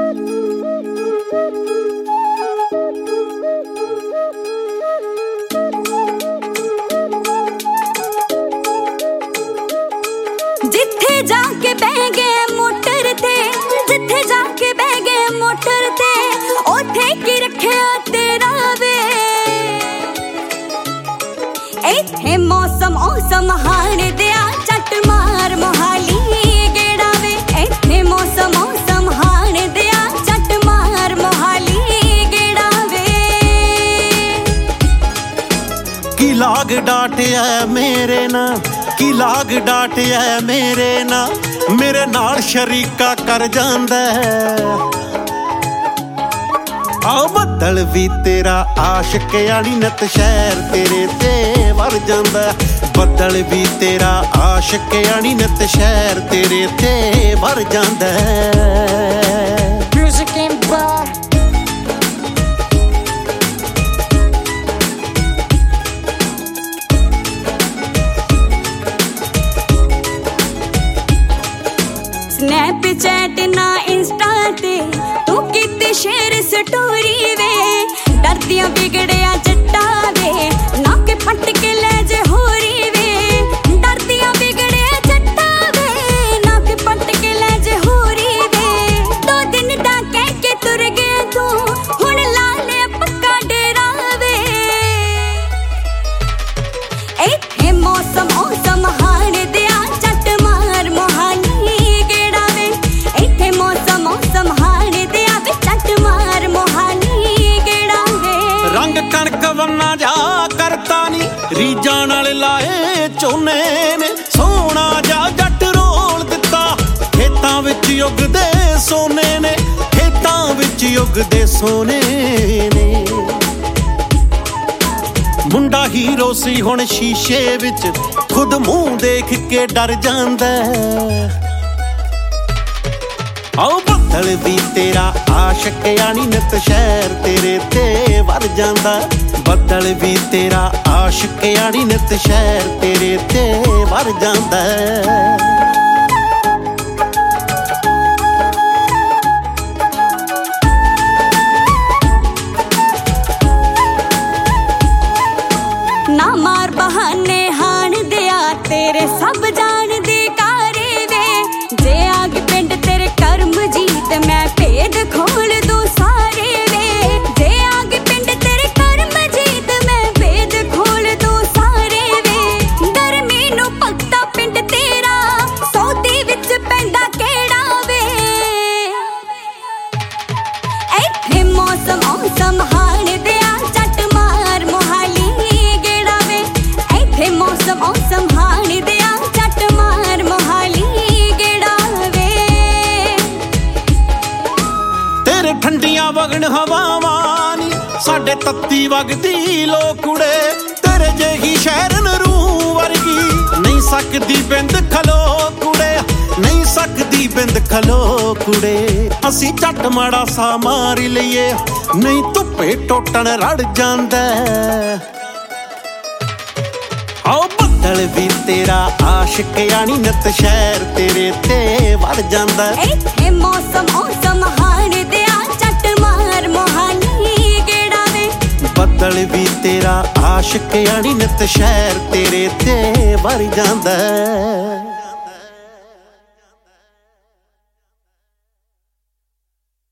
जिथे जाके बह गए मोटर ते, जिथे जाके बह गए मोटर ते, ओथे की रखिया तेरा वे। इत्थे मौसम औसम हाण दिया चट मार मोहाली गेड़ा वे। इत्थे मौसम औसम हाण दिया चट मार मोहाली गेड़ा वे। की लाग डाटिया मेरे ना, की लाग डाटिया मेरे ना, मेरे नाल शरीका कर जांदा आ बदल भी तेरा आशिक यानी नत शहर तेरे ते वर जांदा। बदल भी तेरा आशिक यानी नत शहर तेरे ते वर जांदा। Music and bar स्नैपचैट ना इंस्टा ते तू किते शेयर स्टोरी वे। डरदियां बिगड़िया जट्टा वे ना के पट के ले जे होरी वे। डरदियां बिगड़िया जट्टा वे ना के पट के ले जे होरी वे। 2 दिन दा कह के तुर गया तू हुण ला ले पक्का डेरा वे। इत्थे मौसम औसम हाण दिया चट मार मोहाली कणक वन्ना जा करता नी रीजां नाल लाए झोने ने। सोना जा जट रोल दिता खेतां विच उगदे सोने ने, खेतां विच उगदे सोने ने। मुंडा हीरो सी हुण शीशे विच खुद मूंह देख के डर जांदा। आओ बदल भी तेरा आशिक यानी नत शहर तेरे ते वर जांदा। बदल भी तेरा आशिक यानी नत शहर तेरे ते वर जांदा। ना मार बहाने हाण दिया तेरे सब जान दे कारे वे। जे आग पिंड तेरे कर्म जीत मैं भेद खोल दूं सारे वे। जे आग पिंड तेरे कर्म जीत मैं भेद खोल दूं सारे वे। गर्मी नूं भगता पिंड तेरा सौदी विच पैंदा केड़ा वे। इत्थे मौसम औसम हाण दिया चट मार मोहाली गेड़ा वे। इत्थे मौसम औसम हाण दिया चट मार मोहाली गेड़ा वे। तेरे ठंडियां वगण हवावां नी साडे तत्ती वगदी लो कुड़े। तेरे जेही शहरन रूह वर्गी नहीं सकदी बिंद खलो कुड़े, नहीं सकदी बिंद खलो कुड़े। असी झट माड़ा सा मार लईए नहीं धुप्पे टोटन रड़ जांदा। आओ बदल भी तेरा आशिक यानी नत शहर तेरे ते वर जांदा। इत्थे मौसम औसम हाण दिया चट मार मोहाली गेड़ा वे। बदल भी तेरा आशिक यानी नत शहर तेरे ते वर जांदा।